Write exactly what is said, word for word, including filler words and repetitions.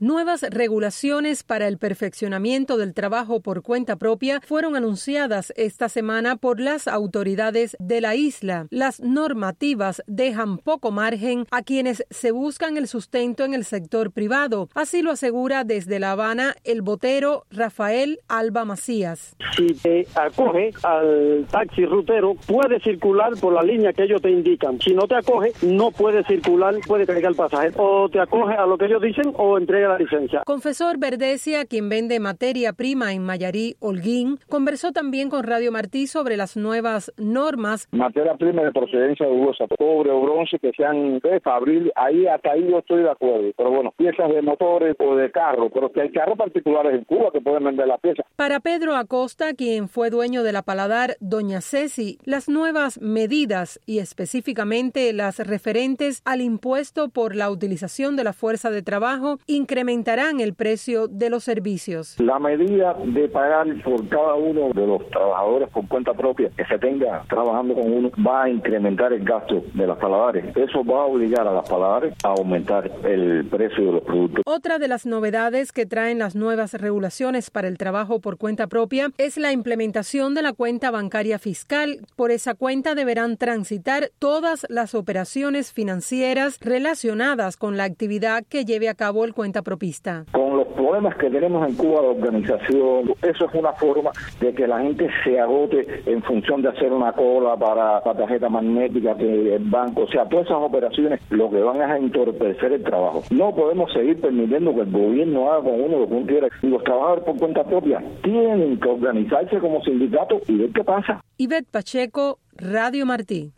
Nuevas regulaciones para el perfeccionamiento del trabajo por cuenta propia fueron anunciadas esta semana por las autoridades de la isla. Las normativas dejan poco margen a quienes se buscan el sustento en el sector privado. Así lo asegura desde La Habana el botero Rafael Alba Macías. Si te acoge al taxi rutero, puedes circular por la línea que ellos te indican. Si no te acoge, no puedes circular, puede cargar el pasajero. O te acoge a lo que ellos dicen o entrega la licencia. Confesor Verdesia, quien vende materia prima en Mayarí, Holguín, conversó también con Radio Martí sobre las nuevas normas. Materia prima de procedencia dudosa, cobre o bronce que sean de fabril, ahí hasta ahí yo estoy de acuerdo. Pero bueno, piezas de motores o de carro, pero que hay carros particulares en Cuba que pueden vender las piezas. Para Pedro Acosta, quien fue dueño de la Paladar Doña Ceci, las nuevas medidas y específicamente las referentes al impuesto por la utilización de la fuerza de trabajo incrementarán el precio de los servicios. La medida de pagar por cada uno de los trabajadores por cuenta propia que se tenga trabajando con uno va a incrementar el gasto de las paladares. Eso va a obligar a las paladares a aumentar el precio de los productos. Otra de las novedades que traen las nuevas regulaciones para el trabajo por cuenta propia es la implementación de la cuenta bancaria fiscal. Por esa cuenta deberán transitar todas las operaciones financieras relacionadas con la actividad que lleve a cabo el cuentapropista. Con los problemas que tenemos en Cuba de organización, eso es una forma de que la gente se agote en función de hacer una cola para la tarjeta magnética que el banco, o sea, todas esas operaciones lo que van a entorpecer el trabajo. No podemos seguir permitiendo que el gobierno haga con uno lo que uno quiera. Los trabajadores por cuenta propia tienen que organizarse como sindicato y ver qué pasa. Ivette Pacheco, Radio Martí.